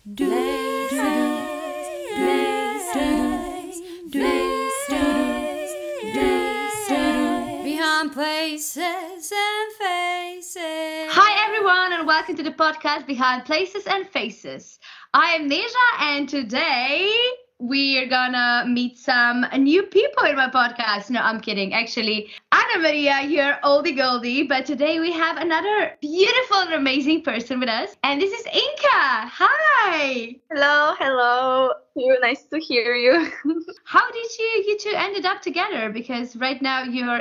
Behind Places and Faces. Hi everyone and welcome to the podcast Behind Places and Faces. I am Neja and today we are gonna meet some new people in my podcast. No, I'm kidding. Actually, Anna Maria here, oldie goldie, but today we have another beautiful and amazing person with us, and this is Inka. Hi! Hello. Nice to hear you. How did you two ended up together? Because right now you're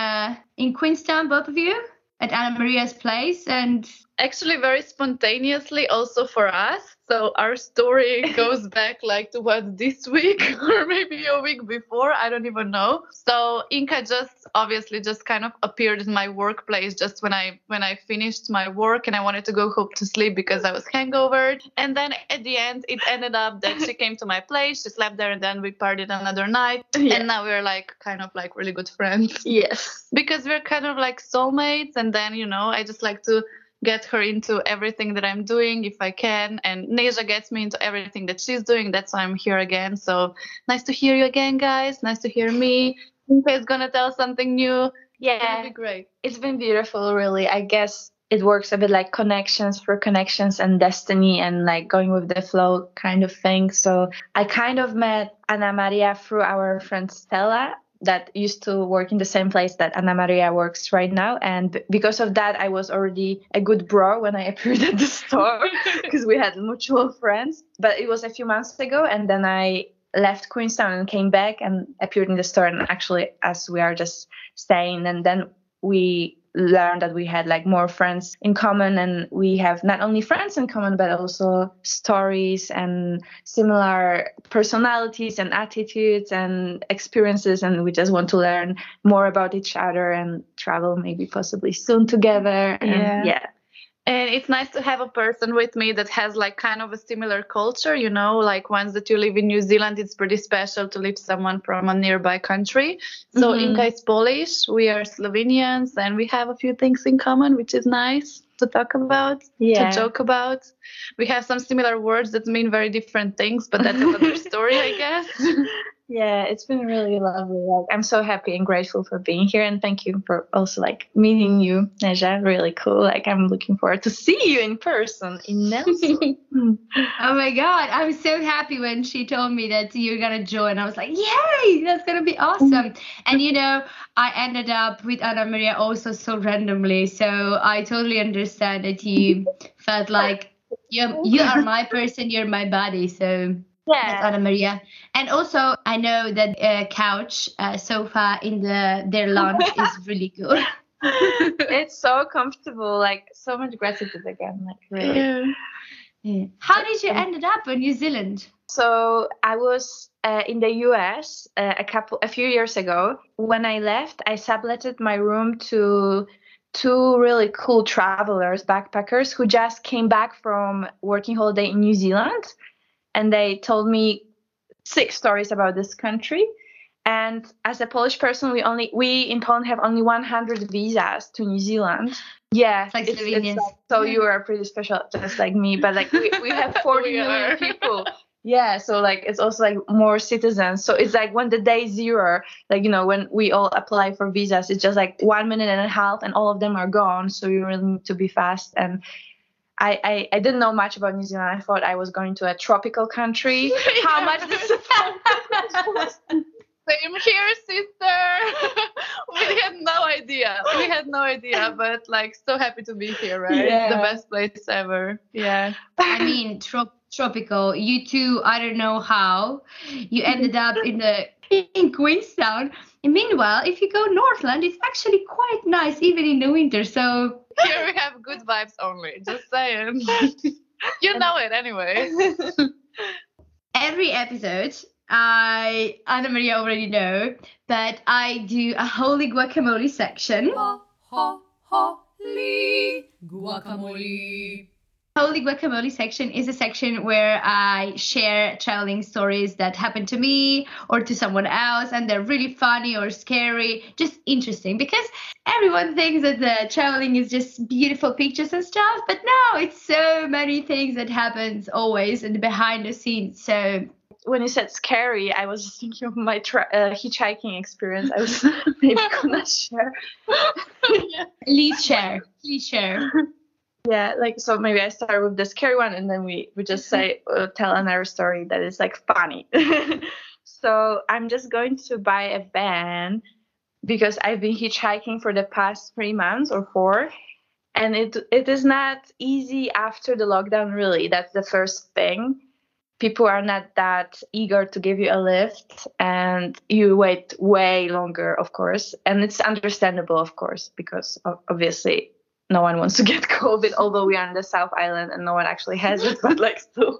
in Queenstown, both of you, at Anna Maria's place, and Actually, very spontaneously, also for us. So our story goes back like to what, this week or maybe a week before. I don't even know. So Inka obviously kind of appeared in my workplace just when I finished my work and I wanted to go home to sleep because I was hangover. And then at the end, it ended up that she came to my place, she slept there, and then we partied another night. Yeah. And now we're kind of really good friends. yes. Because we're kind of like soulmates. And then, I just like to get her into everything that I'm doing if I can, and Neja gets me into everything that she's doing. That's why I'm here again. So nice to hear you again, guys. Nice to hear me. Inka is gonna tell something new. Yeah, It'll be great. it's been beautiful, really. I guess it works a bit like connections for connections and destiny and like going with the flow kind of thing. So I kind of met Anna Maria through our friend Stella, that used to work in the same place that Anna Maria works right now. And because of that, I was already a good bro when I appeared at the store because we had mutual friends. But it was a few months ago. And then I left Queenstown and came back and appeared in the store. And actually, as we are just staying, and then we learned that we had like more friends in common, and we have not only friends in common but also stories and similar personalities and attitudes and experiences, and we just want to learn more about each other and travel maybe possibly soon together. And yeah. And it's nice to have a person with me that has like kind of a similar culture, like once that you live in New Zealand, it's pretty special to live someone from a nearby country. So Inka is Polish, we are Slovenians, and we have a few things in common, which is nice to talk about, to joke about. We have some similar words that mean very different things, but that's another story, I guess. Yeah, it's been really lovely. Like, I'm so happy and grateful for being here, and thank you for also like meeting you, Neja. Really cool. Like, I'm looking forward to see you in person in Nelson. oh my god, I was so happy when she told me that you're gonna join. I was like, yay, that's gonna be awesome. And I ended up with Anna Maria also so randomly, so I totally understand that you felt like you are my person, you're my body. So that's Anna Maria. And also, I know that couch, sofa in their lounge is really good. It's so comfortable. Like, so much gratitude again. Like, really. Yeah. How did you ended up in New Zealand? So I was in the US a few years ago. When I left, I subletted my room to two really cool travelers, backpackers, who just came back from working holiday in New Zealand. And they told me 6 stories about this country. And as a Polish person, we in Poland have only 100 visas to New Zealand. Yeah, it's like, so you are pretty special, just like me. But like we have 40 million people. Yeah, so like it's also like more citizens. So it's like when the day zero, like when we all apply for visas, it's just like 1 minute and a half, and all of them are gone. So you really need to be fast. And I didn't know much about New Zealand. I thought I was going to a tropical country. How much this Same here, sister. We had no idea, but like so happy to be here, right? Yeah. The best place ever. Yeah. I mean, tropical. You two, I don't know how you ended up in Queenstown. And meanwhile, if you go Northland, it's actually quite nice even in the winter. So here we have good vibes only. Just saying. You know it anyway. Every episode, Anna Maria already know, but I do a holy guacamole section. Holy guacamole. Holy Guacamole section is a section where I share traveling stories that happened to me or to someone else, and they're really funny or scary, just interesting, because everyone thinks that the traveling is just beautiful pictures and stuff, but no, it's so many things that happens always in the behind the scenes. So when you said scary, I was just thinking of my hitchhiking experience. I was maybe gonna share. Please share. Yeah, like, so maybe I start with the scary one, and then we just tell another story that is like funny. So I'm just going to buy a van because I've been hitchhiking for the past 3 months or 4, and it is not easy after the lockdown. Really, that's the first thing. People are not that eager to give you a lift, and you wait way longer, of course, and it's understandable, of course, because obviously no one wants to get COVID, although we are in the South Island and no one actually has it, but like still,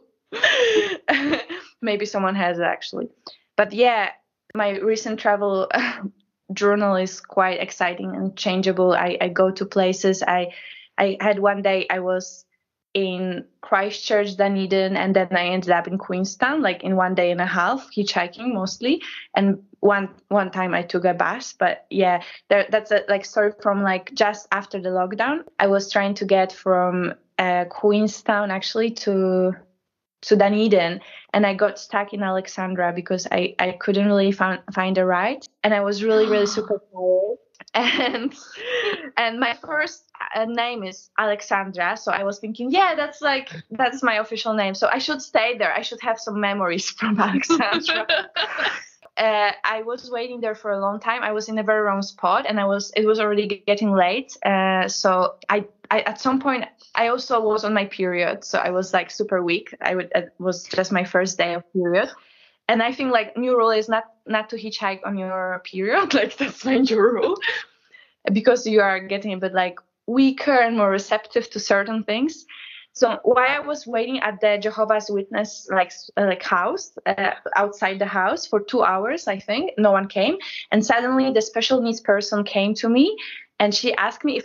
maybe someone has it actually. But yeah, my recent travel journal is quite exciting and changeable. I go to places. I had one day I was in Christchurch, Dunedin, and then I ended up in Queenstown, like in 1 day and a half, hitchhiking mostly. And one time I took a bus, but yeah, that's a like story from like just after the lockdown. I was trying to get from Queenstown actually to Dunedin, and I got stuck in Alexandra because I couldn't really find a ride, and I was really super tired. And my first name is Alexandra, so I was thinking, yeah, that's my official name, so I should stay there. I should have some memories from Alexandra. I was waiting there for a long time. I was in a very wrong spot, and it was already getting late. So I at some point I also was on my period, so I was like super weak. It was just my first day of period, and I think like new rule is not to hitchhike on your period. Like that's my new rule, because you are getting a bit like weaker and more receptive to certain things. So while I was waiting at the Jehovah's Witness like house outside the house for 2 hours, I think no one came, and suddenly the special needs person came to me, and she asked me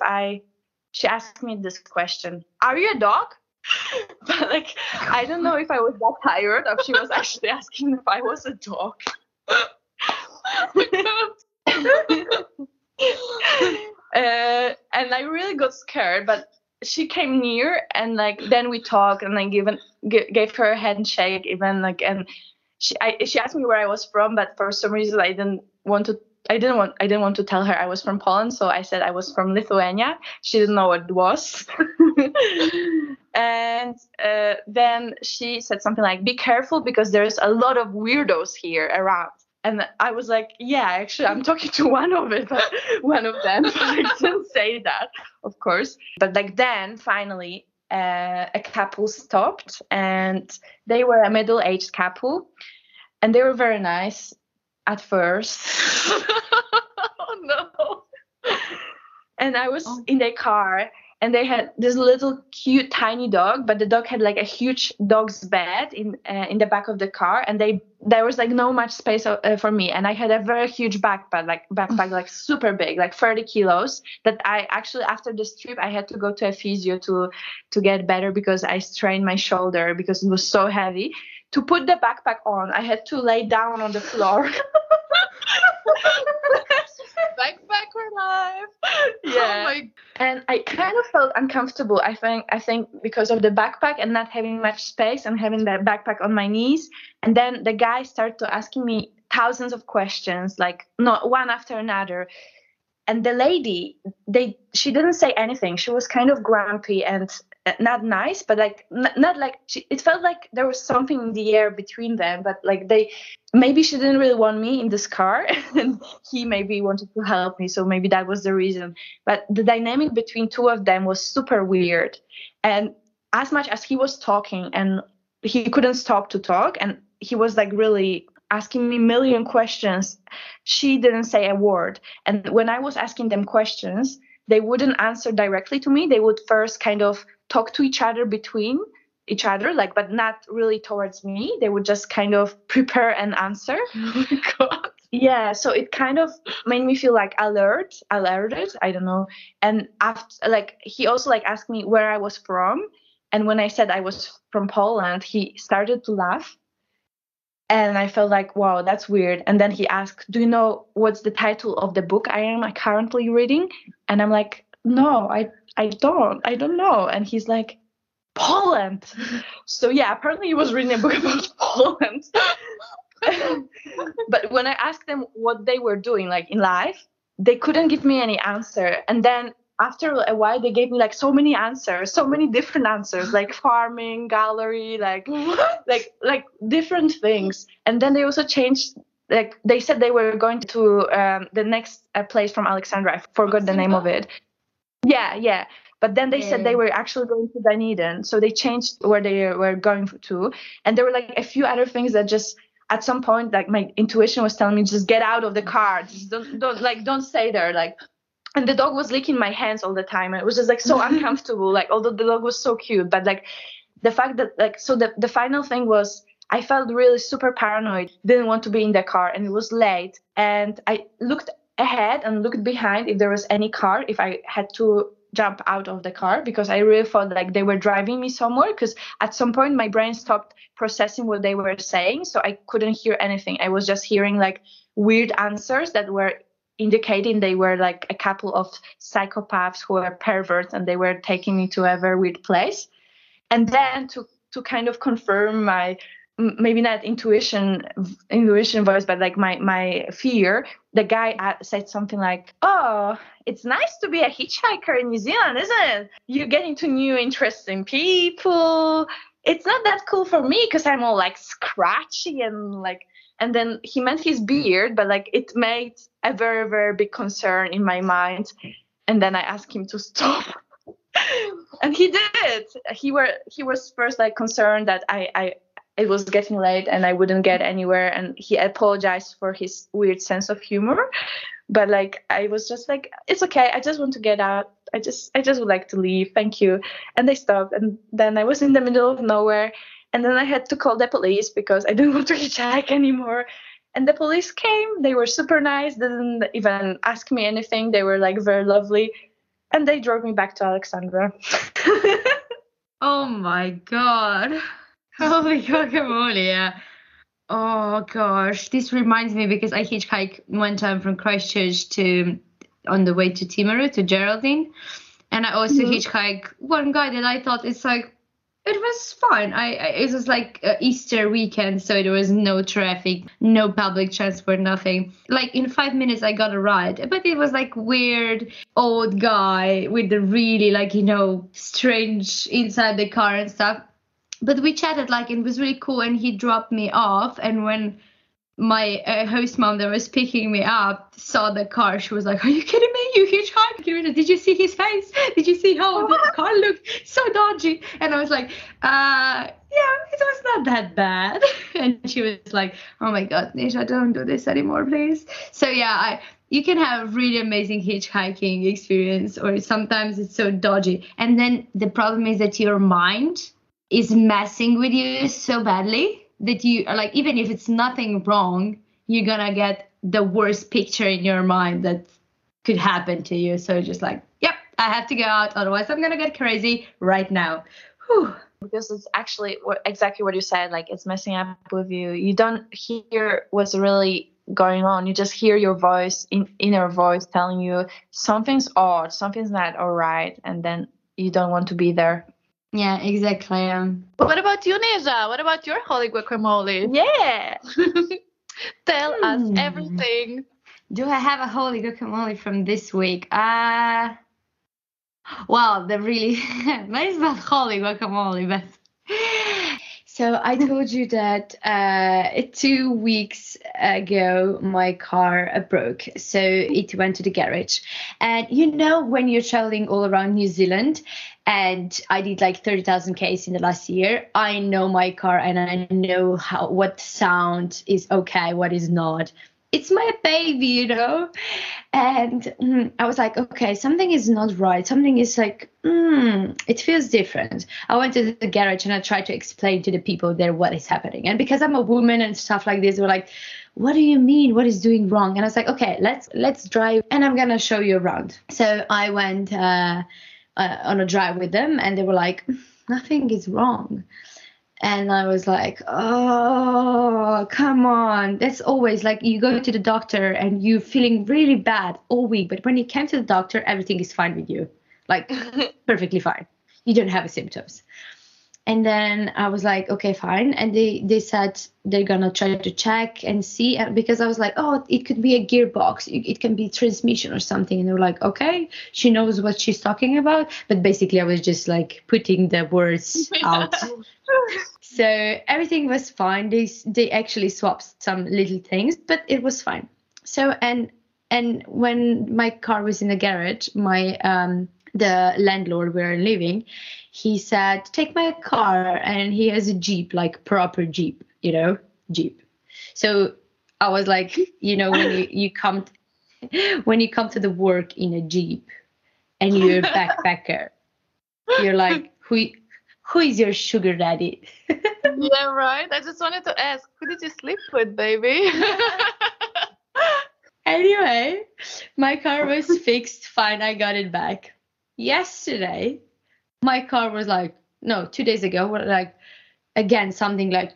this question: "Are you a dog?" But like I don't know if I was that tired, or she was actually asking if I was a dog. And I really got scared, but she came near, and like then we talked, and I gave her a handshake even, like, and she asked me where I was from, but for some reason I didn't want to tell her I was from Poland, so I said I was from Lithuania. She didn't know what it was. And then she said something like, "Be careful because there's a lot of weirdos here around." And I was like, yeah, actually, I'm talking to one of them. But I didn't say that, of course. But like then, finally, a couple stopped, and they were a middle-aged couple, and they were very nice at first. Oh no! And I was in their car, and they had this little cute tiny dog, but the dog had like a huge dog's bed in the back of the car, and there was like no much space for me, and I had a very huge backpack like super big, like 30 kilos, that I actually after this trip I had to go to a physio to get better because I strained my shoulder because it was so heavy. To put the backpack on, I had to lay down on the floor. Backpacker life. Yeah. Oh and I kind of felt uncomfortable. I think because of the backpack and not having much space and having that backpack on my knees. And then the guy started asking me thousands of questions, like not one after another. And the lady, she didn't say anything. She was kind of grumpy and not nice, but like not like it felt like there was something in the air between them, but like maybe she didn't really want me in this car, and he maybe wanted to help me, so maybe that was the reason. But the dynamic between two of them was super weird, and as much as he was talking and he couldn't stop to talk, and he was like really asking me a million questions, she didn't say a word. And when I was asking them questions, they wouldn't answer directly to me. They would first kind of talk to each other between each other, like, but not really towards me. They would just kind of prepare an answer. Oh my God. Yeah, so it kind of made me feel like alerted, I don't know. And after, like, he also like asked me where I was from, And when I said I was from Poland, he started to laugh. And I felt like, wow, that's weird. And then he asked, do you know what's the title of the book I am currently reading? And I'm like, no, I don't know. And he's like, Poland. So yeah, apparently he was reading a book about Poland. But when I asked them what they were doing, like in life, they couldn't give me any answer. And then after a while, they gave me like so many answers, so many different answers, like farming, gallery, like different things. And then they also changed. Like they said they were going to the next place from Alexandra. I forgot the name of it. Yeah. But then they said they were actually going to Dunedin, so they changed where they were going to. And there were like a few other things that just at some point, like my intuition was telling me, just get out of the car, just don't stay there, like. And the dog was licking my hands all the time. And it was just like so uncomfortable. Like, although the dog was so cute, but like the fact that like, so the final thing was I felt really super paranoid, didn't want to be in the car, and it was late. And I looked ahead and looked behind if there was any car, if I had to jump out of the car, because I really thought like they were driving me somewhere, because at some point my brain stopped processing what they were saying. So I couldn't hear anything. I was just hearing like weird answers that were indicating they were like a couple of psychopaths who were perverts, and they were taking me to a very weird place. And then to kind of confirm my maybe not intuition voice, but like my fear, the guy said something like, oh, it's nice to be a hitchhiker in New Zealand, isn't it? You're getting to new interesting people. It's not that cool for me because I'm all like scratchy and like. And then he meant his beard, but like it made a very, very big concern in my mind. And then I asked him to stop. And he did. He was first like concerned that it was getting late and I wouldn't get anywhere. And he apologized for his weird sense of humor. But like I was just like, it's okay. I just want to get out. I just would like to leave. Thank you. And they stopped. And then I was in the middle of nowhere. And then I had to call the police because I didn't want to hitchhike anymore. And the police came. They were super nice. They didn't even ask me anything. They were like very lovely. And they drove me back to Alexandra. Oh my God. Holy guacamole. Yeah. Oh gosh. This reminds me because I hitchhiked one time from Christchurch on the way to Timaru, to Geraldine. And I also hitchhiked one guy that I thought it's like, it was fine. It was like Easter weekend, so there was no traffic, no public transport, nothing. Like in 5 minutes, I got a ride, but it was like weird old guy with the really like, strange inside the car and stuff. But we chatted like it was really cool, and he dropped me off. And when my host mom that was picking me up saw the car, she was like, are you kidding me? You hitchhiked? Did you see his face? Did you see how the car looked so dodgy? And I was like, yeah, it was not that bad. And she was like, oh my God, Nisha, don't do this anymore, please. So yeah, you can have really amazing hitchhiking experience, or sometimes it's so dodgy. And then the problem is that your mind is messing with you so badly that you are like, even if it's nothing wrong, you're gonna get the worst picture in your mind that could happen to you. So just like, yep, I have to go out, otherwise I'm gonna get crazy right now. Whew. Because it's actually exactly what you said, like it's messing up with you. You don't hear what's really going on. You just hear your voice, inner voice telling you something's odd, something's not all right, and then you don't want to be there. Yeah, exactly. What about you, Nisha? What about your holy guacamole? Yeah. Tell us everything. Do I have a holy guacamole from this week? Well, the really, it's not holy guacamole, but so I told you that 2 weeks ago my car broke, so it went to the garage. And when you're traveling all around New Zealand, and I did like 30,000 Ks in the last year, I know my car and I know what sound is okay, what is not. It's my baby, And I was like, okay, something is not right. Something is like, it feels different. I went to the garage and I tried to explain to the people there what is happening. And because I'm a woman and stuff like this, they were like, what do you mean? What is doing wrong? And I was like, okay, let's drive and I'm going to show you around. So I went on a drive with them, and they were like, nothing is wrong. And I was like, oh, come on. That's always like you go to the doctor and you're feeling really bad all week. But when you came to the doctor, everything is fine with you. Like perfectly fine. You don't have symptoms. And then I was like, okay, fine. And they said they're going to try to check and see. Because I was like, oh, it could be a gearbox. It can be transmission or something. And they were like, okay, she knows what she's talking about. But basically, I was just like putting the words out. So everything was fine. They actually swapped some little things, but it was fine. So and when my car was in the garage, the landlord where I'm living, he said, take my car. And he has a Jeep, like proper Jeep, Jeep. So I was like, when you come to the work in a Jeep and you're a backpacker, you're like, who is your sugar daddy? Yeah, right. I just wanted to ask, who did you sleep with, baby? Anyway, my car was fixed. Fine, I got it back. Yesterday, my car was like, no, 2 days ago, like, again, something like,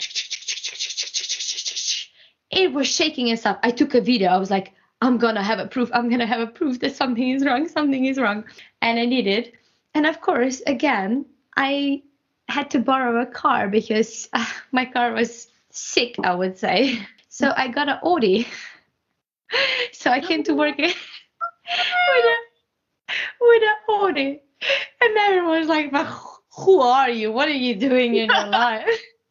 it was shaking and stuff. I took a video. I was like, I'm going to have a proof that something is wrong. And I did it. And of course, again, I had to borrow a car because my car was sick, I would say. So I got an Audi. So I came to work with an Audi. And everyone was like, but who are you? What are you doing in your life?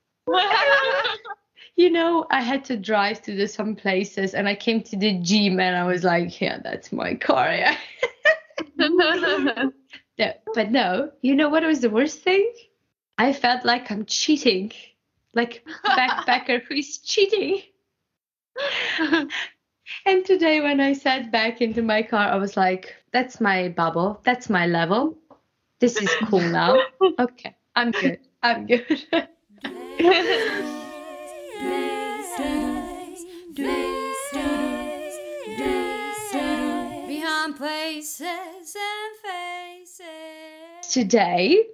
I had to drive to some places and I came to the gym and I was like, yeah, that's my car. Yeah. No, but no, you know what was the worst thing? I felt like I'm cheating, like backpacker who is cheating. And today when I sat back into my car, I was like, that's my bubble. That's my level. This is cool now. Okay, I'm good. Behind places and faces. Today,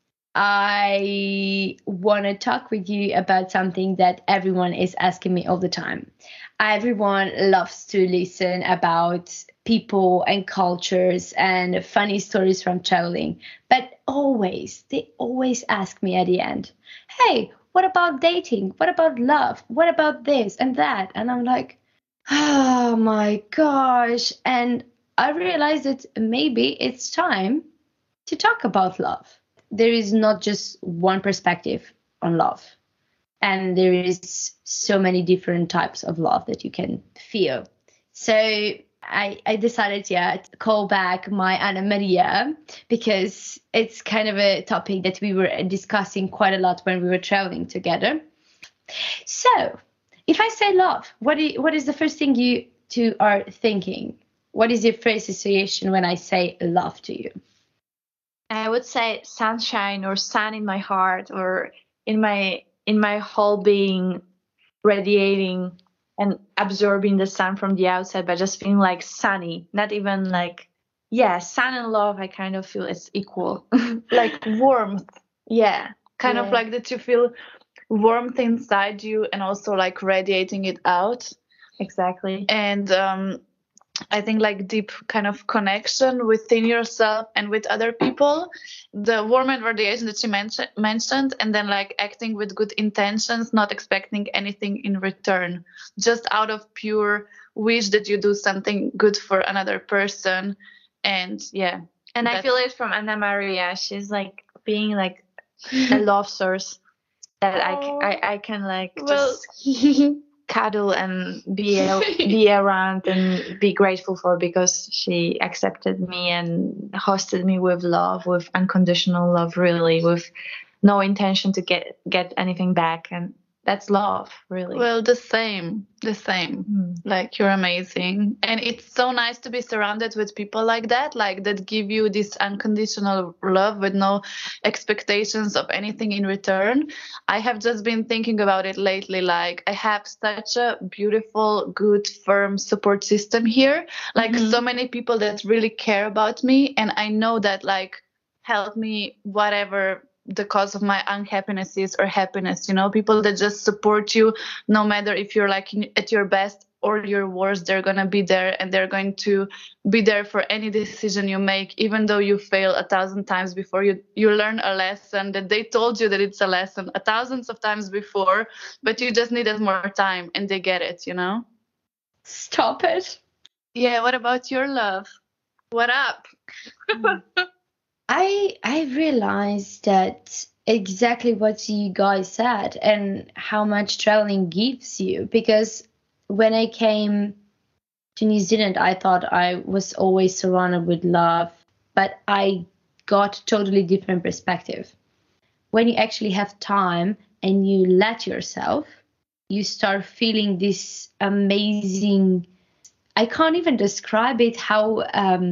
I want to talk with you about something that everyone is asking me all the time. Everyone loves to listen about people and cultures and funny stories from traveling. But they always ask me at the end, hey, what about dating? What about love? What about this and that? And I'm like, oh my gosh. And I realized that maybe it's time to talk about love. There is not just one perspective on love. And there is so many different types of love that you can feel. So I decided, to call back my Anna Maria because it's kind of a topic that we were discussing quite a lot when we were traveling together. So if I say love, what is the first thing you two are thinking? What is your first association when I say love to you? I would say sunshine or sun in my heart or in my whole being, radiating and absorbing the sun from the outside, but just feeling like sunny, not even like, sun and love, I kind of feel it's equal. Like warmth. Yeah. Kind of like that you feel warmth inside you and also like radiating it out. Exactly. And I think like deep kind of connection within yourself and with other people, the warm and radiation that you mentioned, and then like acting with good intentions, not expecting anything in return, just out of pure wish that you do something good for another person. And and I feel it from Anna Maria. She's like being like a love source that I can like just cuddle and be around and be grateful for, because she accepted me and hosted me with love, with unconditional love, really, with no intention to get anything back. And that's love, really. Well, the same. Like, you're amazing. And it's so nice to be surrounded with people like that give you this unconditional love with no expectations of anything in return. I have just been thinking about it lately. Like, I have such a beautiful, good, firm support system here. Like, so many people that really care about me. And I know that, like, help me whatever the cause of my unhappinesses or happiness, you know, people that just support you no matter if you're like at your best or your worst. They're going to be there, and they're going to be there for any decision you make, even though you fail 1,000 times before. You learn a lesson that they told you that it's a lesson 1,000 of times before, but you just needed more time, and they get it, you know. Stop it. Yeah, what about your love? What up? I realized that exactly what you guys said, and how much traveling gives you. Because when I came to New Zealand, I thought I was always surrounded with love, but I got totally different perspective. When you actually have time and you let yourself, you start feeling this amazing, I can't even describe it, how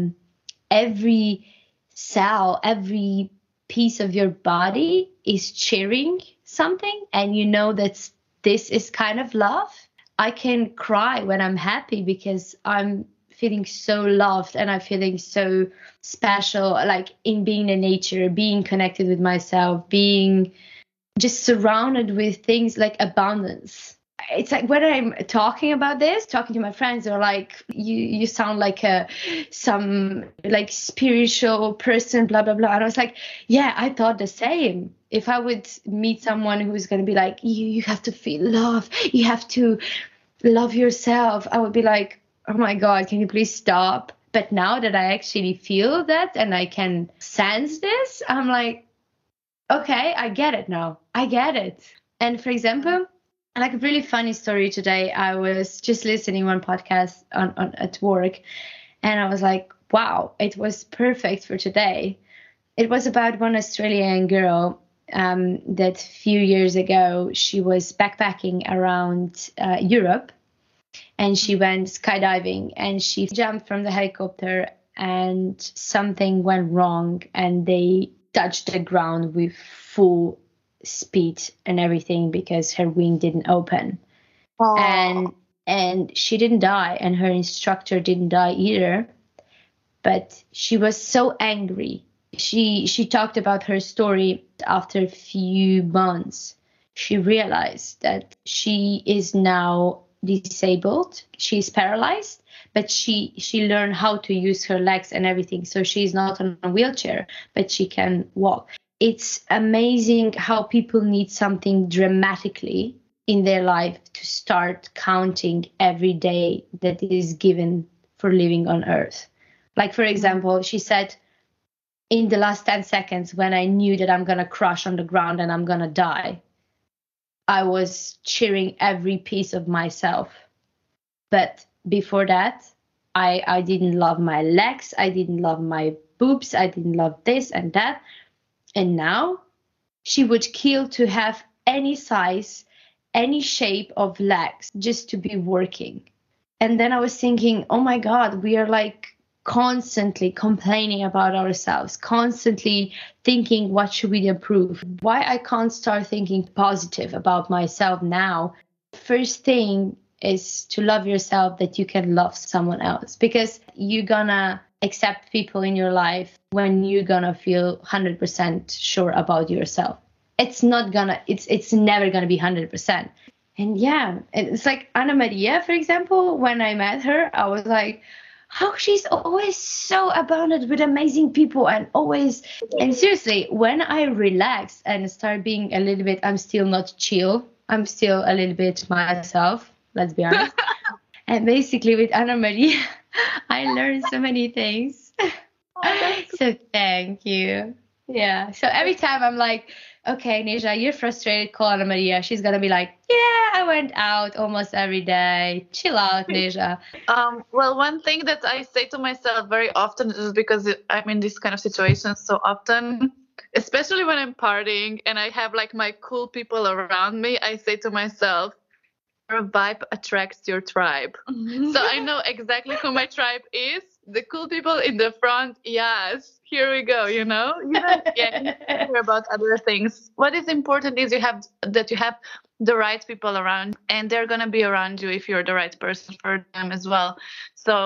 every cell, every piece of your body is cheering something, and you know that this is kind of love. I can cry when I'm happy because I'm feeling so loved, and I'm feeling so special, like in being in nature, being connected with myself, being just surrounded with things like abundance. It's like when I'm talking about this, talking to my friends, they're like, you sound like some like spiritual person, blah, blah, blah. And I was like, yeah, I thought the same. If I would meet someone who's going to be like, you have to feel love, you have to love yourself, I would be like, oh my God, can you please stop? But now that I actually feel that and I can sense this, I'm like, okay, I get it now. I get it. And for example, like a really funny story today, I was just listening one podcast on at work, and I was like, wow, it was perfect for today. It was about one Australian girl that a few years ago, she was backpacking around Europe, and she went skydiving, and she jumped from the helicopter, and something went wrong, and they touched the ground with full speed and everything because her wing didn't open. Aww. And she didn't die, and her instructor didn't die either, but she was so angry. She talked about her story. After a few months, she realized that she is now disabled, she's paralyzed, but she learned how to use her legs and everything, so she's not on a wheelchair, but she can walk. It's amazing how people need something dramatically in their life to start counting every day that is given for living on earth. Like, for example, she said, in the last 10 seconds, when I knew that I'm going to crash on the ground and I'm going to die, I was cheering every piece of myself. But before that, I didn't love my legs, I didn't love my boobs, I didn't love this and that. And now she would kill to have any size, any shape of legs just to be working. And then I was thinking, oh my God, we are like constantly complaining about ourselves, constantly thinking, what should we improve? Why I can't start thinking positive about myself now? First thing is to love yourself, that you can love someone else, because you're gonna accept people in your life when you're gonna feel 100% sure about yourself. It's never gonna be 100%. And yeah, it's like Anna Maria, for example. When I met her, I was like, how she's always so abounded with amazing people, and seriously, when I relax and start being a little bit, I'm still not chill, I'm still a little bit myself, let's be honest. And basically with Anna Maria, I learned so many things. So thank you. Yeah. So every time I'm like, okay, Neja, you're frustrated, call Anna Maria. She's going to be like, yeah, I went out almost every day. Chill out, Neja. Well, one thing that I say to myself very often is, because I'm in this kind of situations so often, especially when I'm partying and I have like my cool people around me, I say to myself, your vibe attracts your tribe. So I know exactly who my tribe is. The cool people in the front, yes, here we go, you know? You don't care about other things. What is important is you have the right people around, and they're going to be around you if you're the right person for them as well. So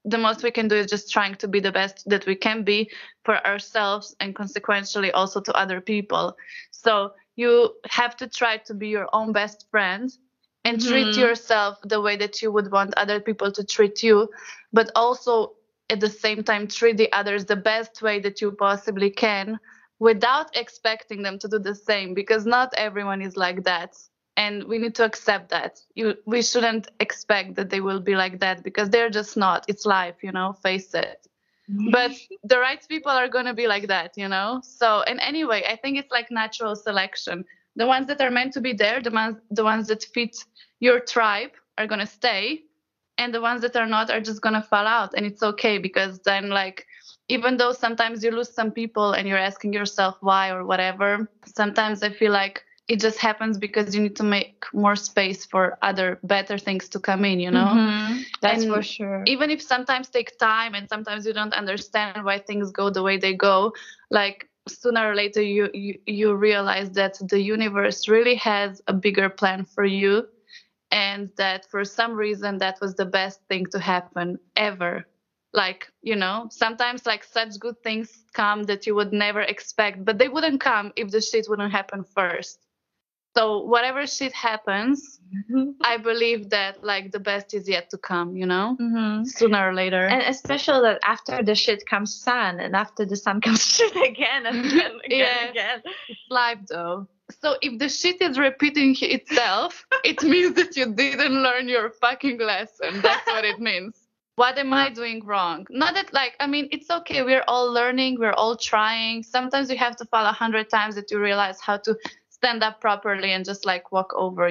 the most we can do is just trying to be the best that we can be for ourselves and consequentially also to other people. So you have to try to be your own best friend and treat yourself the way that you would want other people to treat you, but also at the same time treat the others the best way that you possibly can without expecting them to do the same, because not everyone is like that. And we need to accept that. We shouldn't expect that they will be like that, because they're just not. It's life, face it. But the right people are going to be like that, So, and anyway, I think it's like natural selection. The ones that are meant to be there, the ones that fit your tribe are going to stay. And the ones that are not are just going to fall out. And it's okay, because then, like, even though sometimes you lose some people and you're asking yourself why or whatever, sometimes I feel like it just happens because you need to make more space for other better things to come in, That's And for sure. even if sometimes take time and sometimes you don't understand why things go the way they go, like sooner or later you realize that the universe really has a bigger plan for you, and that for some reason that was the best thing to happen ever. Like, sometimes like such good things come that you would never expect, but they wouldn't come if the shit wouldn't happen first. So whatever shit happens, I believe that like the best is yet to come, sooner or later. And especially that after the shit comes sun, and after the sun comes shit again and again, again. It's life though. So if the shit is repeating itself, it means that you didn't learn your fucking lesson. That's what it means. What am I doing wrong? Not that it's okay. We're all learning. We're all trying. Sometimes you have to fall 100 times that you realize how to stand up properly and just like walk over,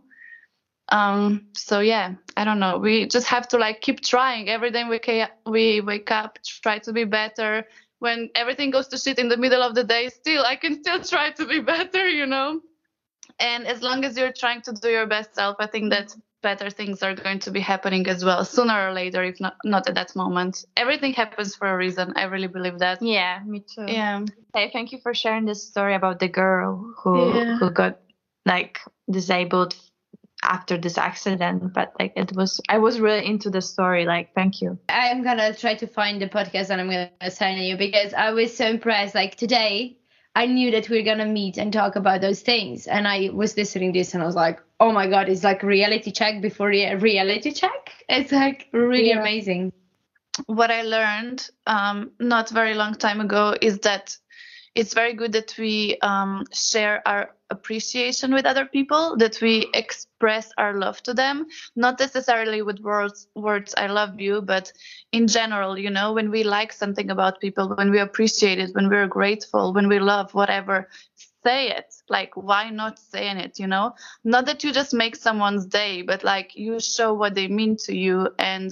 So yeah, I don't know. We just have to like keep trying. Every day we wake up, try to be better. When everything goes to shit in the middle of the day, I can still try to be better, And as long as you're trying to do your best self, I think that better things are going to be happening as well, sooner or later, if not at that moment. Everything happens for a reason. I really believe that. Yeah, me too. Yeah. Hey, thank you for sharing this story about the girl who got like disabled after this accident. But like I was really into the story. Like, thank you. I'm gonna try to find the podcast and I'm gonna send you, because I was so impressed. Like today, I knew that we were gonna meet and talk about those things, and I was listening to this and I was like, oh my god, it's like reality check before reality check. It's like really amazing. What I learned not very long time ago is that it's very good that we share our appreciation with other people, that we express our love to them, not necessarily with words I love you, but in general, when we like something about people, when we appreciate it, when we're grateful, when we love whatever, say it. Like, why not saying it, Not that you just make someone's day, but like you show what they mean to you. And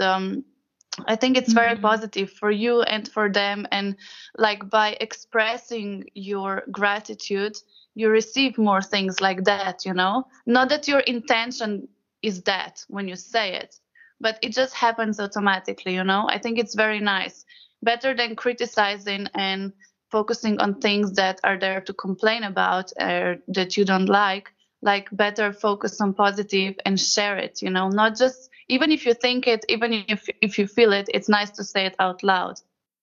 I think it's very positive for you and for them. And like by expressing your gratitude, you receive more things like that, Not that your intention is that when you say it, but it just happens automatically, I think it's very nice. Better than criticizing and focusing on things that are there to complain about or that you don't like better focus on positive and share it, not just, even if you think it, even if you feel it, it's nice to say it out loud.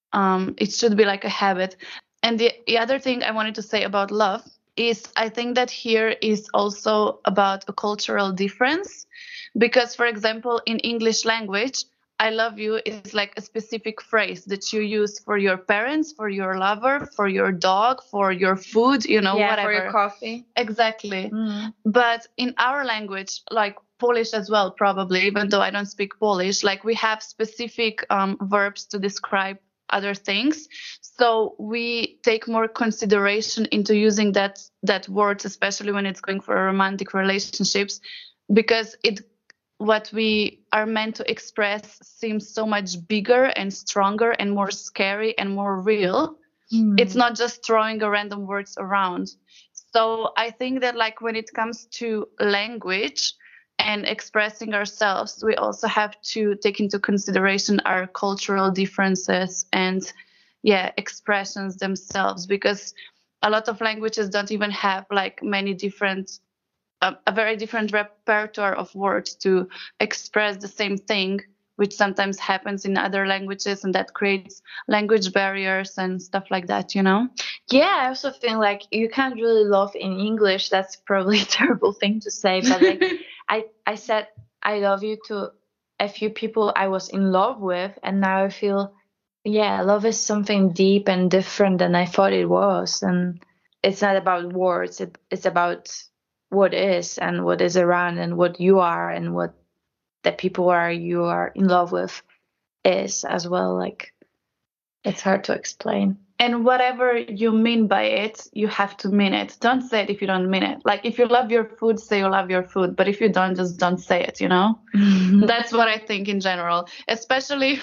It should be like a habit. And the other thing I wanted to say about love is I think that here is also about a cultural difference, because for example, in English language, I love you is like a specific phrase that you use for your parents, for your lover, for your dog, for your food, whatever. For your coffee. Exactly. But in our language, like Polish as well, probably, even though I don't speak Polish, like we have specific verbs to describe other things. So we take more consideration into using that word, especially when it's going for romantic relationships, because what we are meant to express seems so much bigger and stronger and more scary and more real. It's not just throwing a random words around. So I think that like when it comes to language and expressing ourselves, we also have to take into consideration our cultural differences and expressions themselves, because a lot of languages don't even have like many different a very different repertoire of words to express the same thing which sometimes happens in other languages, and that creates language barriers and stuff like that, you know? Yeah, I also think like you can't really love in English. That's probably a terrible thing to say, but like I said I love you to a few people I was in love with, and now I feel, yeah, love is something deep and different than I thought it was, and it's not about words. It's about what is and what is around and what you are and what the people you are in love with is as well. Like, it's hard to explain. And whatever you mean by it, you have to mean it. Don't say it if you don't mean it. Like, if you love your food, say you love your food. But if you don't, just don't say it, you know? That's what I think in general. Especially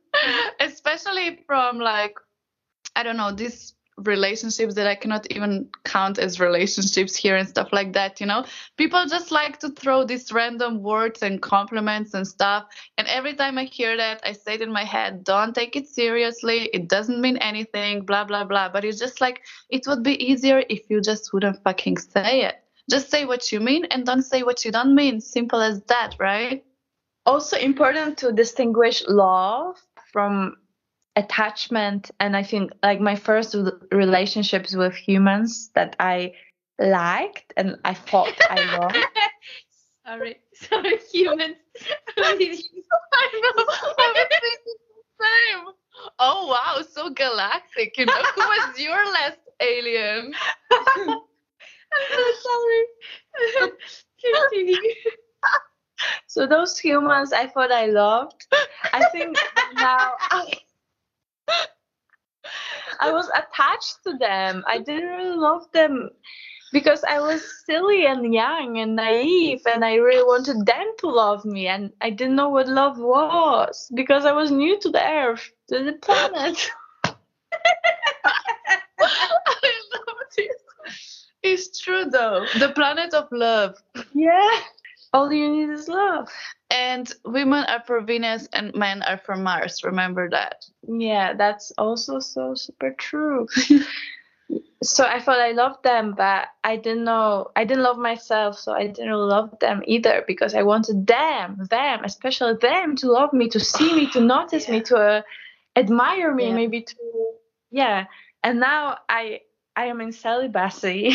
from, like, I don't know, these relationships that I cannot even count as relationships here and stuff like that, you know? People just like to throw these random words and compliments and stuff. And every time I hear that, I say it in my head, don't take it seriously. It doesn't mean anything, blah, blah, blah. But it's just like, it would be easier if you just wouldn't fucking say it. Just say what you mean and don't say what you don't mean. Simple as that, right? Also important to distinguish love from attachment. And I think like my first relationships with humans that I liked and I thought I loved. Sorry, humans. I know. I was thinking the same. Oh wow, so galactic. You know, who was your last alien? I'm so sorry. Continue. So those humans I thought I loved, I think now I was attached to them. I didn't really love them because I was silly and young and naive, and I really wanted them to love me, and I didn't know what love was because I was new to the earth, to the planet. I love this. It's true though. The planet of love. Yeah. All you need is love. And women are for Venus and men are for Mars. Remember that. Yeah, that's also so super true. So I thought I loved them, but I didn't love myself, so I didn't love them either because I wanted them, especially them to love me, to see me, to notice me, to admire me, maybe to, yeah. And now I am in celibacy.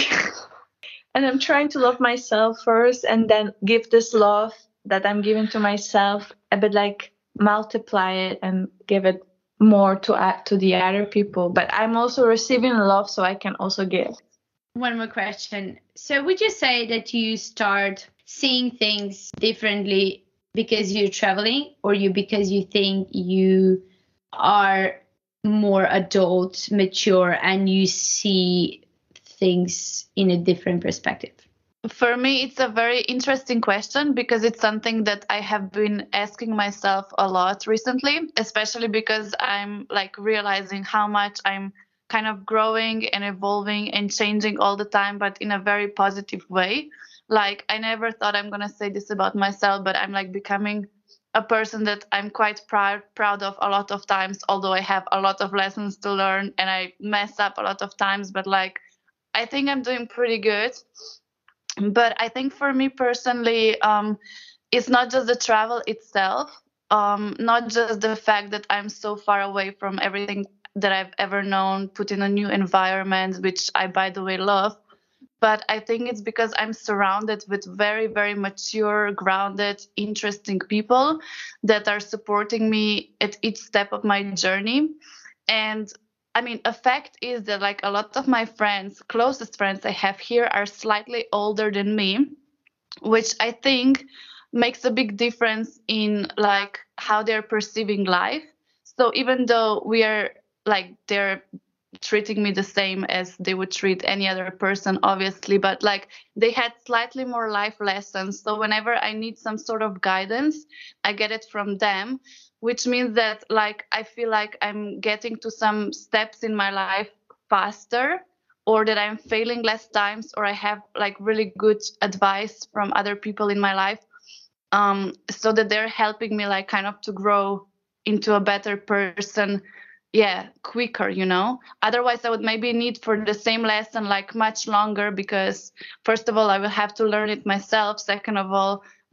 And I'm trying to love myself first and then give this love that I'm giving to myself a bit like multiply it and give it more to the other people. But I'm also receiving love so I can also give. One more question. So would you say that you start seeing things differently because you're traveling, or because you think you are more adult, mature, and you see things in a different perspective? For me, it's a very interesting question because it's something that I have been asking myself a lot recently, especially because I'm like realizing how much I'm kind of growing and evolving and changing all the time, but in a very positive way. Like, I never thought I'm going to say this about myself, but I'm like becoming a person that I'm quite proud of a lot of times, although I have a lot of lessons to learn and I mess up a lot of times, but like, I think I'm doing pretty good. But I think for me personally, it's not just the travel itself, not just the fact that I'm so far away from everything that I've ever known, put in a new environment, which I, by the way, love. But I think it's because I'm surrounded with very, very mature, grounded, interesting people that are supporting me at each step of my journey. And I mean, a fact is that like a lot of my friends, closest friends I have here are slightly older than me, which I think makes a big difference in like how they're perceiving life. So even though we are like, they're treating me the same as they would treat any other person, obviously, but like they had slightly more life lessons. So whenever I need some sort of guidance, I get it from them, which means that like I feel like I'm getting to some steps in my life faster, or that I'm failing less times, or I have like really good advice from other people in my life, so that they're helping me like kind of to grow into a better person, quicker, you know. Otherwise I would maybe need for the same lesson like much longer, because first of all I will have to learn it myself, second of all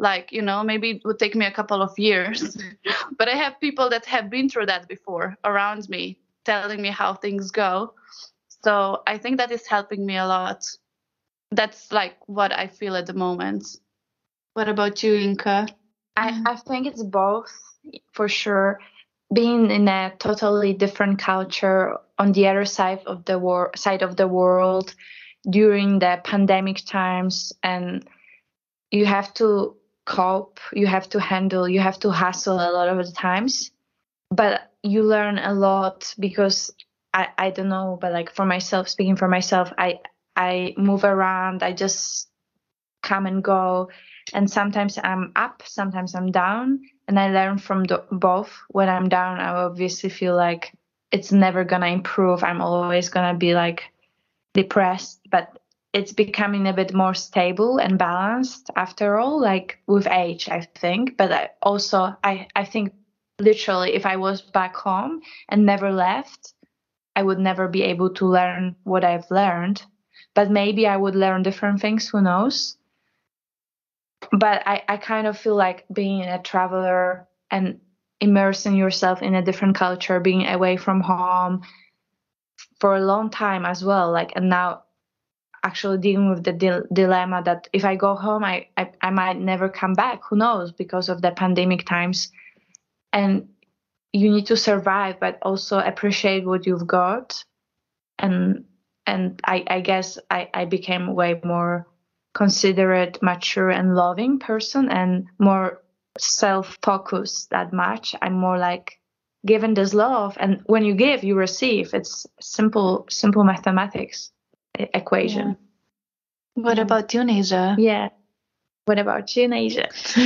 Like, maybe it would take me a couple of years. But I have people that have been through that before around me, telling me how things go. So I think that is helping me a lot. That's like what I feel at the moment. What about you, Inka? I think it's both, for sure. Being in a totally different culture on the other side of the world during the pandemic times, and you have to cope, you have to handle, you have to hustle a lot of the times, but you learn a lot because I don't know, but like for myself, speaking for myself, I move around, I just come and go, and sometimes I'm up, sometimes I'm down, and I learn from both. When I'm down, I obviously feel like it's never gonna improve, I'm always gonna be like depressed, but it's becoming a bit more stable and balanced after all, like with age, I think. But I think literally if I was back home and never left, I would never be able to learn what I've learned. But maybe I would learn different things, who knows? But I kind of feel like being a traveler and immersing yourself in a different culture, being away from home for a long time as well, like, and now actually dealing with the dilemma that if I go home, I might never come back, who knows, because of the pandemic times. And you need to survive, but also appreciate what you've got. And I guess I became way more considerate, mature, and loving person, and more self-focused that much. I'm more like given this love, and when you give, you receive. It's simple mathematics equation. Yeah. What about you, Neja? Yeah. What about you, Neja?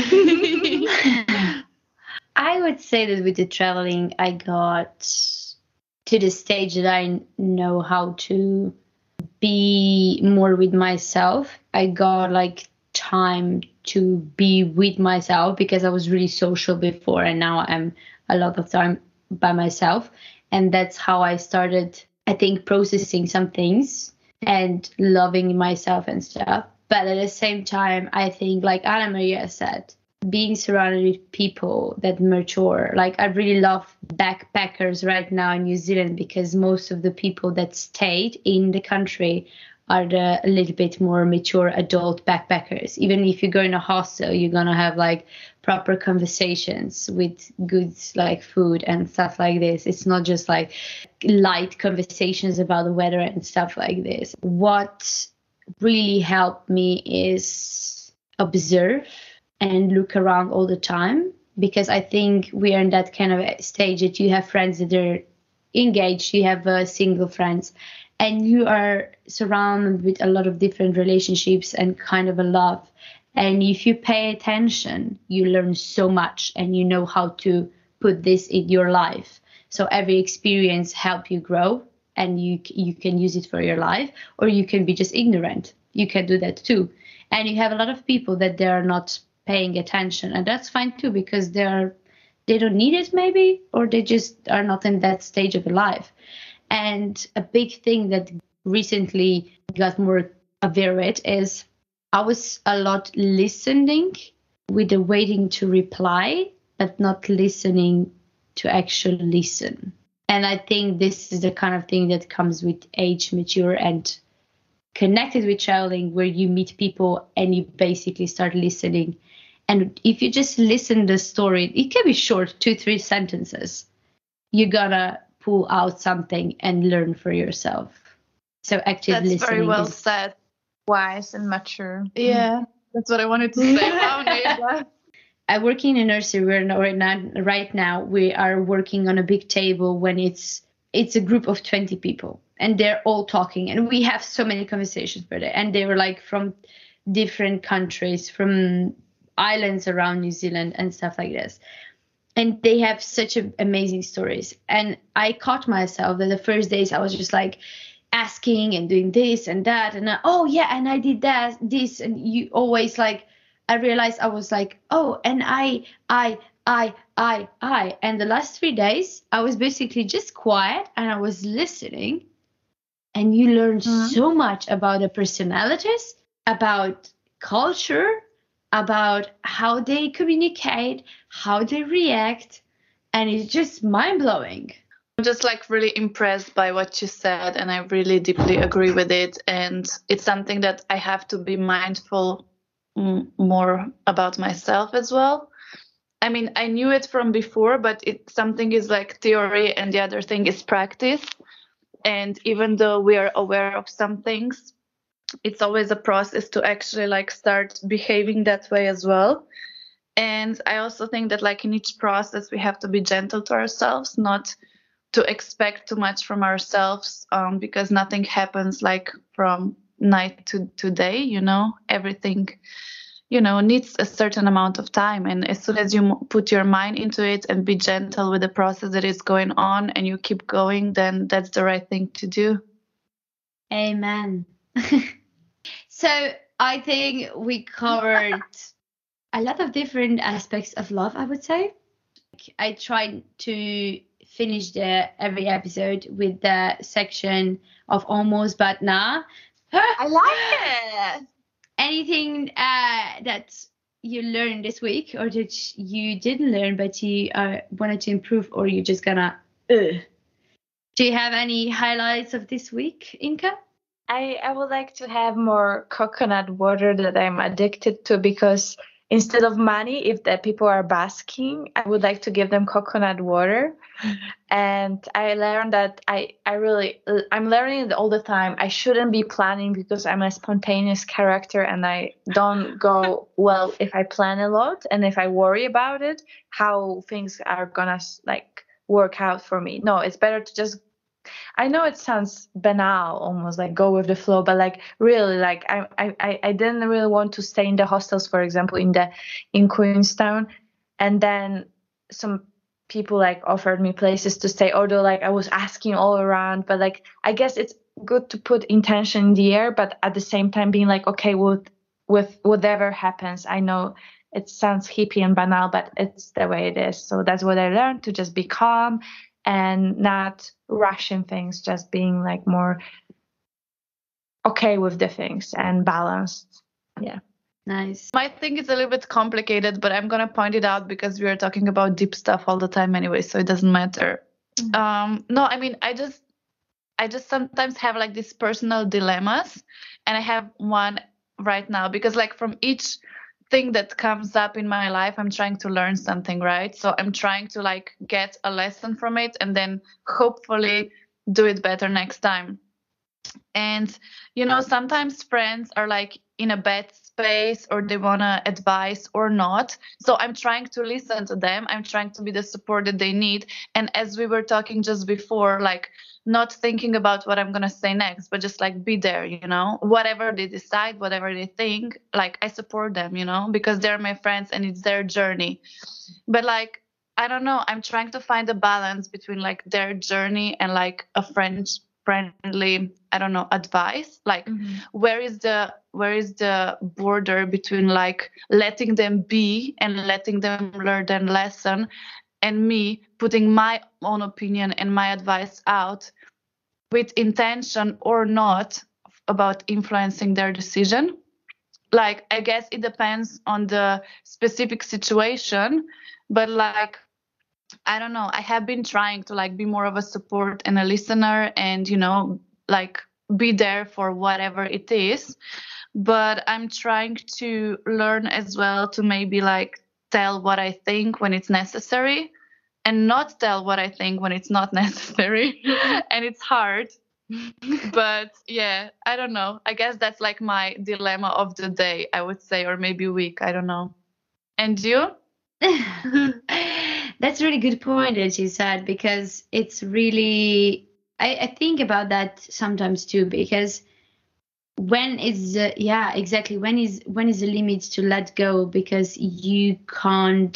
I would say that with the traveling, I got to the stage that I know how to be more with myself. I got like time to be with myself because I was really social before, and now I'm a lot of time by myself. And that's how I started, I think, processing some things and loving myself and stuff. But at the same time, I think, like Anna Maria said, being surrounded with people that mature. Like, I really love backpackers right now in New Zealand because most of the people that stayed in the country are a little bit more mature adult backpackers. Even if you go in a hostel, you're going to have like proper conversations with good like food and stuff like this. It's not just like light conversations about the weather and stuff like this. What really helped me is observe and look around all the time, because I think we are in that kind of stage that you have friends that are engaged, you have single friends, and you are surrounded with a lot of different relationships and kind of a love. And if you pay attention, you learn so much and you know how to put this in your life. So every experience helps you grow, and you can use it for your life, or you can be just ignorant. You can do that too. And you have a lot of people that they are not paying attention, and that's fine too, because they don't need it maybe, or they just are not in that stage of life. And a big thing that recently got more aware of is I was a lot listening with the waiting to reply, but not listening to actually listen. And I think this is the kind of thing that comes with age, mature, and connected with traveling, where you meet people and you basically start listening. And if you just listen the story, it can be short, 2-3 sentences. You're gonna pull out something and learn for yourself. So active listening. That's very well said. Wise and mature. Yeah, that's what I wanted to say. I work in a nursery right now. We are working on a big table when it's a group of 20 people, and they're all talking, and we have so many conversations per day. And they were like from different countries, from islands around New Zealand and stuff like this. And they have such amazing stories. And I caught myself that the first days I was just like asking and doing this and that. And and I did this. And you always like, I realized I was like, oh, and I. And the last 3 days, I was basically just quiet and I was listening. And you learn so much about the personalities, about culture, about how they communicate, how they react, and it's just mind-blowing. I'm just like really impressed by what you said, and I really deeply agree with it. And it's something that I have to be mindful more about myself as well. I mean, I knew it from before, but something is like theory and the other thing is practice. And even though we are aware of some things, it's always a process to actually like start behaving that way as well. And I also think that like in each process, we have to be gentle to ourselves, not to expect too much from ourselves, because nothing happens like from night to day, you know, everything, you know, needs a certain amount of time. And as soon as you put your mind into it and be gentle with the process that is going on and you keep going, then that's the right thing to do. Amen. So I think we covered a lot of different aspects of love, I would say. I tried to finish every episode with the section of almost but nah. I like it. Anything that you learned this week or that you didn't learn but you wanted to improve, or you're just gonna do you have any highlights of this week, Inka? I would like to have more coconut water that I'm addicted to, because instead of money, if the people are basking, I would like to give them coconut water. And I learned that I'm learning it all the time. I shouldn't be planning, because I'm a spontaneous character and I don't go well if I plan a lot and if I worry about it, how things are gonna like work out for me. No, it's better to just, I know it sounds banal, almost like go with the flow, but like really, like I didn't really want to stay in the hostels, for example, in Queenstown, and then some people like offered me places to stay, although like I was asking all around. But like I guess it's good to put intention in the air, but at the same time being like, okay, with whatever happens. I know it sounds hippie and banal, but it's the way it is. So that's what I learned, to just be calm and not rushing things, just being like more okay with the things and balanced. Yeah. Nice. My thing is a little bit complicated, but I'm gonna point it out because we are talking about deep stuff all the time anyway, so it doesn't matter. No, I mean, I just sometimes have like these personal dilemmas, and I have one right now because like from each thing that comes up in my life, I'm trying to learn something, right? So I'm trying to like get a lesson from it and then hopefully do it better next time. And, you know, sometimes friends are like in a bad space, or they want to advise or not. So I'm trying to listen to them. I'm trying to be the support that they need. And as we were talking just before, like not thinking about what I'm going to say next, but just like be there, you know, whatever they decide, whatever they think, like I support them, you know, because they're my friends and it's their journey. But like, I don't know, I'm trying to find a balance between like their journey and like a friendly, I don't know, advice. Like where is the border between like letting them be and letting them learn their lesson, and me putting my own opinion and my advice out with intention or not about influencing their decision. Like I guess it depends on the specific situation, but like I don't know, I have been trying to like be more of a support and a listener, and you know, like be there for whatever it is. But I'm trying to learn as well to maybe like tell what I think when it's necessary and not tell what I think when it's not necessary. And it's hard. But yeah, I don't know. I guess that's like my dilemma of the day, I would say, or maybe week. I don't know. And you? That's a really good point that you said, because it's really, I think about that sometimes too, because when is exactly when is the limit to let go, because you can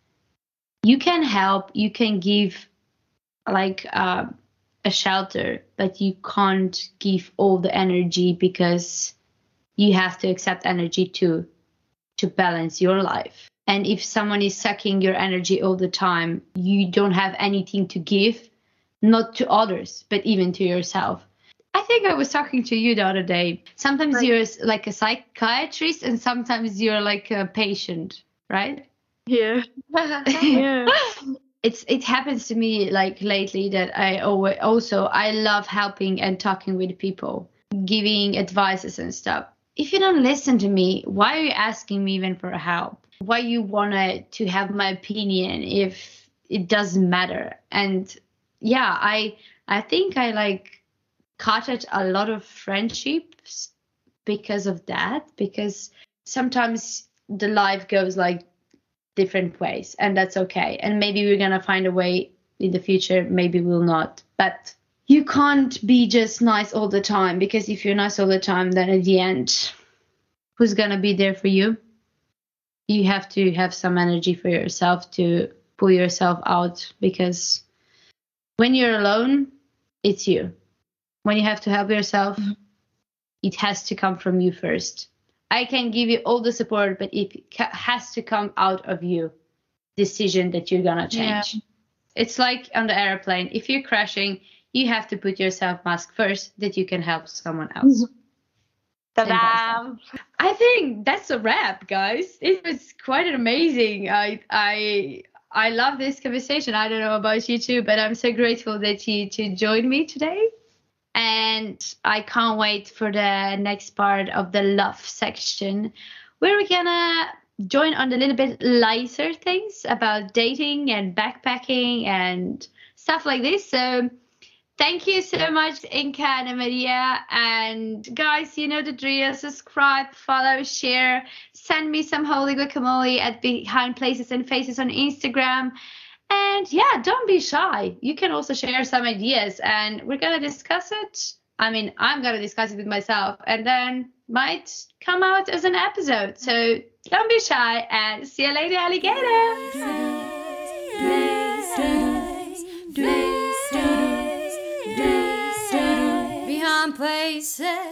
help, you can give like a shelter, but you can't give all the energy, because you have to accept energy to balance your life. And if someone is sucking your energy all the time, you don't have anything to give, not to others, but even to yourself. I think I was talking to you the other day. Sometimes you're like a psychiatrist and sometimes you're like a patient, right? Yeah. Yeah. It happens to me like lately that I love helping and talking with people, giving advices and stuff. If you don't listen to me, why are you asking me even for help? Why you wanted to have my opinion if it doesn't matter? And yeah, I think I like cut a lot of friendships because of that, because sometimes the life goes like different ways, and that's okay. And maybe we're gonna find a way in the future, maybe we'll not. But you can't be just nice all the time, because if you're nice all the time, then at the end, who's gonna be there for you? You have to have some energy for yourself to pull yourself out, because when you're alone, it's you. When you have to help yourself, it has to come from you first. I can give you all the support, but it has to come out of you. Decision that you're gonna change. Yeah. It's like on the airplane. If you're crashing, you have to put yourself mask first, that you can help someone else. Ta-da! I think that's a wrap, guys. It was quite amazing. I love this conversation. I don't know about you too, but I'm so grateful that you joined me today. And I can't wait for the next part of the love section, where we're gonna join on the little bit lighter things about dating and backpacking and stuff like this. So thank you so much, Inka and Ana Maria. And guys, you know the drill. Subscribe, follow, share. Send me some holy guacamole at Behind Places and Faces on Instagram. And yeah, don't be shy. You can also share some ideas, and we're going to discuss it. I mean, I'm going to discuss it with myself, and then might come out as an episode. So don't be shy, and see you later, alligator. Behind Places.